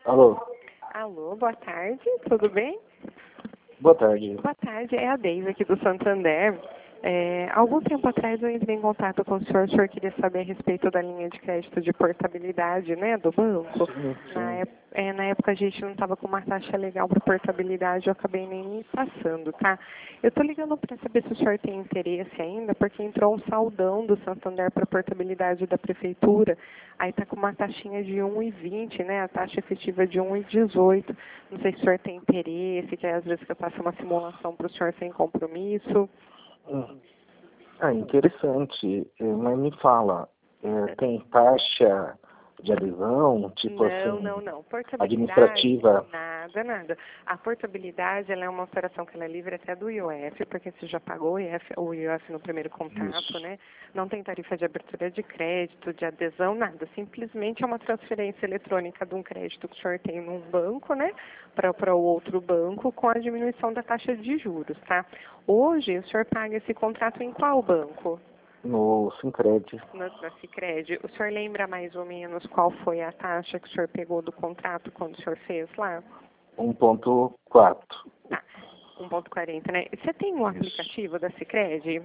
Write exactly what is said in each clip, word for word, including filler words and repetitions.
Alô? Alô, boa tarde, tudo bem? Boa tarde. Boa tarde, é a Deise aqui do Santander. É, algum tempo atrás eu entrei em contato com o senhor, o senhor queria saber a respeito da linha de crédito de portabilidade, né, do banco. Sim, Na, sim. ép- é, na época a gente não estava com uma taxa legal para portabilidade, eu acabei nem me passando, tá? Eu estou ligando para saber se o senhor tem interesse ainda, porque entrou um saldão do Santander para portabilidade da prefeitura, aí está com uma taxinha de um e vinte, né, a taxa efetiva de um e dezoito. Não sei se o senhor tem interesse, que às vezes que eu faço uma simulação para o senhor sem compromisso. Hum. Ah, interessante. Eh, Mas me fala, eh, tem taxa de adesão, tipo Não, assim, não, não. Portabilidade, administrativa? nada, nada. A portabilidade, ela é uma operação que ela é livre até do I O F, porque você já pagou o I F, o I O F no primeiro contato, Isso. né? Não tem tarifa de abertura de crédito, de adesão, nada. Simplesmente é uma transferência eletrônica de um crédito que o senhor tem num banco, né? Para o outro banco, com a diminuição da taxa de juros, tá? Hoje, o senhor paga esse contrato em qual banco? No Sincred, Na, na Sicredi, o senhor lembra mais ou menos qual foi a taxa que o senhor pegou do contrato quando o senhor fez lá? um ponto quatro. Tá, um ponto quarenta, né? Você tem um Isso. aplicativo da Sicredi?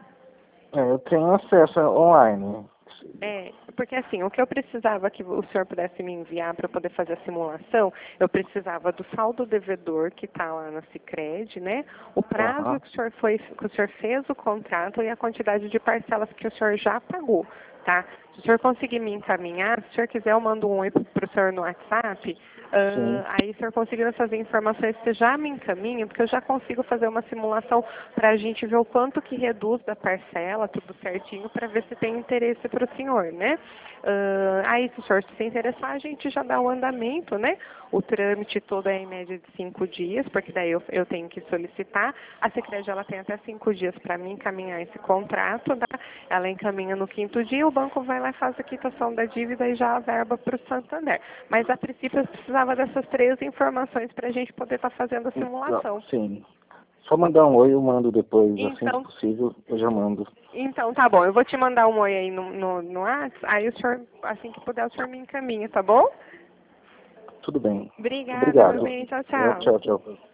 É, eu tenho acesso online. É, porque assim, o que eu precisava que o senhor pudesse me enviar para eu poder fazer a simulação, eu precisava do saldo devedor que está lá na Sicredi, né? O prazo Aham. que o senhor foi, que o senhor fez o contrato e a quantidade de parcelas que o senhor já pagou, tá? Se o senhor conseguir me encaminhar, se o senhor quiser eu mando um oi para o senhor no WhatsApp, Sim. ah, aí se o senhor conseguir essas informações, você já me encaminha, porque eu já consigo fazer uma simulação para a gente ver o quanto que reduz da parcela, tudo certinho, para ver se tem interesse para o senhor, né? Ah, aí, se o senhor se interessar, a gente já dá o andamento, né? O trâmite todo é em média de cinco dias, porque daí eu, eu tenho que solicitar. A Sicredi, ela tem até cinco dias para mim encaminhar esse contrato, tá? Ela encaminha no quinto dia, o banco vai lá e faz a quitação da dívida e já a verba para o Santander. Mas, a princípio, eu precisava dessas três informações para a gente poder estar fazendo a Então, simulação. sim. Só mandar um oi, eu mando depois, assim que Então, possível, eu já mando. Então, tá bom. Eu vou te mandar um oi aí no, no, no WhatsApp. Aí o senhor, assim que puder, o senhor me encaminha, tá bom? Tudo bem. Obrigada, meu Obrigado. bem. Tchau, É, tchau. tchau, tchau.